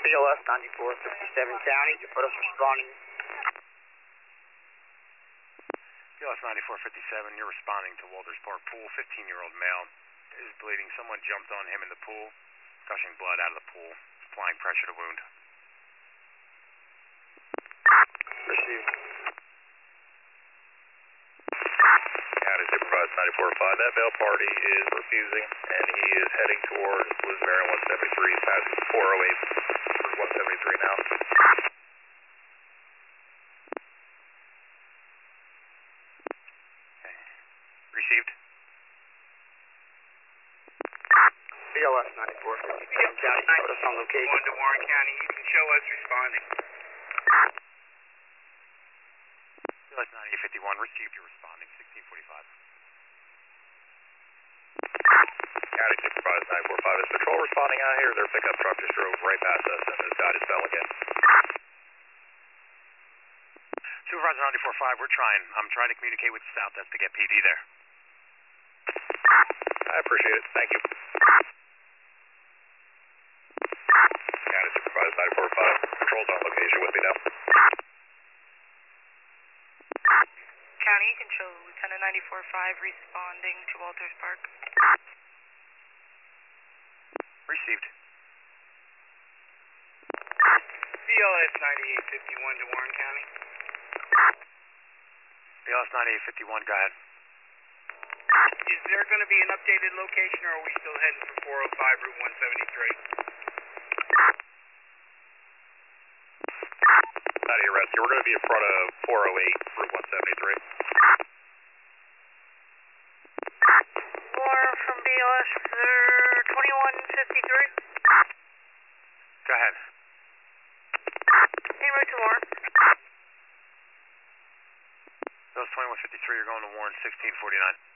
BLS 9457 County, you put us responding. BLS 9457, you're responding to Walters Park Pool. 15-year-old male is bleeding. Someone jumped on him in the pool, gushing blood out of the pool, applying pressure to wound. Received. County Supervisor 94-5, that bail party is refusing, and he is heading towards Blues Marion 173, passing 408 for 173 now. Okay. Received. BLS 9457 County, you put us on location. 1 to Warren County, you can show us responding. BLS 9851, received, you're responding. 1645. County Supervisor 94-5, is patrol responding out here? Their pickup truck just drove right past us and this guy just fell again. Supervisor 94-5, I'm trying to communicate with the South Desk to get PD there. I appreciate it, thank you. County Supervisor 94-5, patrol's on location with me now. County, you can show Lieutenant 94-5 responding to Walters Park. Received. BLS 9851 to Warren County. BLS 9851, go ahead. Is there going to be an updated location, or are we still heading for 405 Route 173? Out of your rescue, we're going to be in front of 408 Route 173. Warren from BLS, 2153. Go ahead. En route to Warren. Those 2153, you're going to Warren 1649.